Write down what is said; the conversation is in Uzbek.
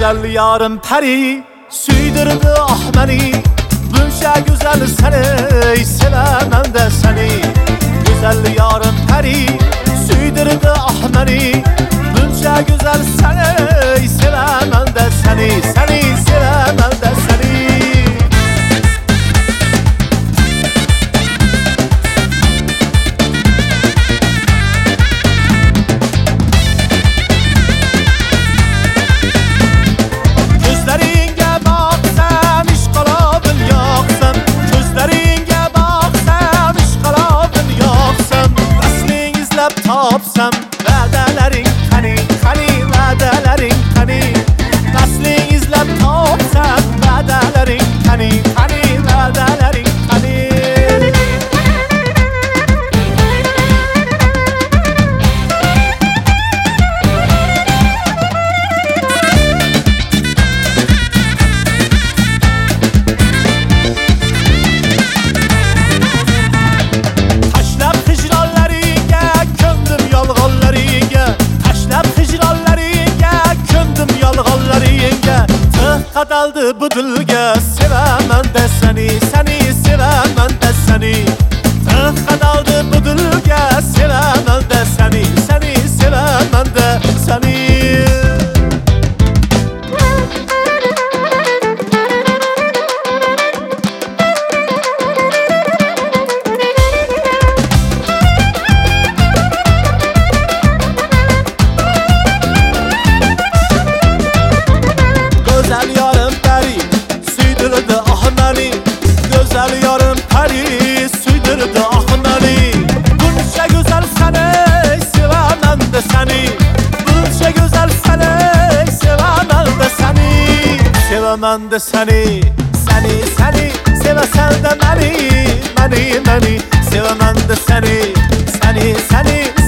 Güzel yarım peri süydürdü ah beni. Bunca güzel seni sevemem de seni. Güzel yarım peri süydürdü ah beni. Bunca güzel seni sevemem de seni. Seni sevemem de seni. Tapsam vədələrin qani, qani vədələrin qani. Nəslin izləb tapsam vədələrin qani, qani vədələrin qani. Qadaldı bu dilga sevemem de seni, seni sevemem de seni. Qadaldı bu dilga sevemem de seni, seni sevemem de seni. Güzel yarım peri süydürdü ah beni. Güzel yarım peri süydürdü ah beni. Bunca güzel seni sevemem de seni. Bunca güzel seni sevemem de seni. Sevemem de seni. Seni seni sevesen de beni. Beni beni sevemem de seni. Seni seni